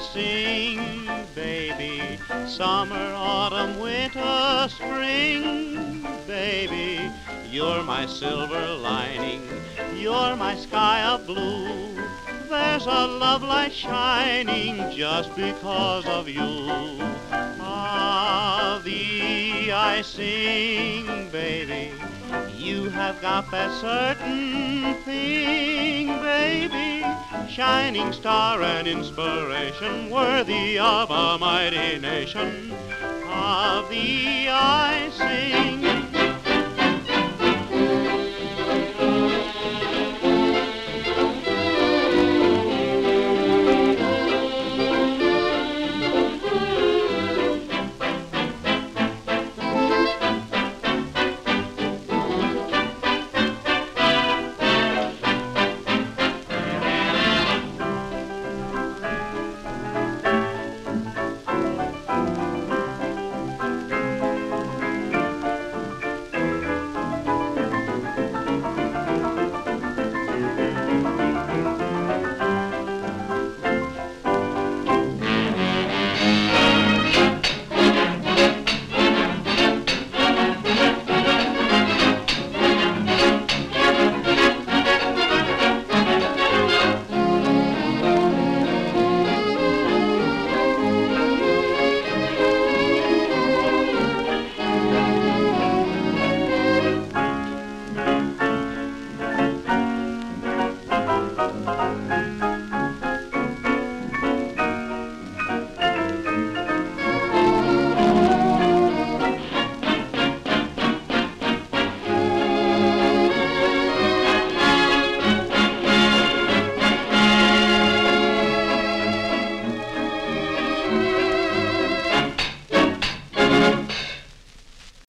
sing, baby. Summer, autumn, winter, spring, baby. You're my silver lining, you're my sky of blue. There's a love light shining just because of you. Of thee I sing, baby. You have got that certain thing, baby. Shining star and inspiration worthy of a mighty nation. Of thee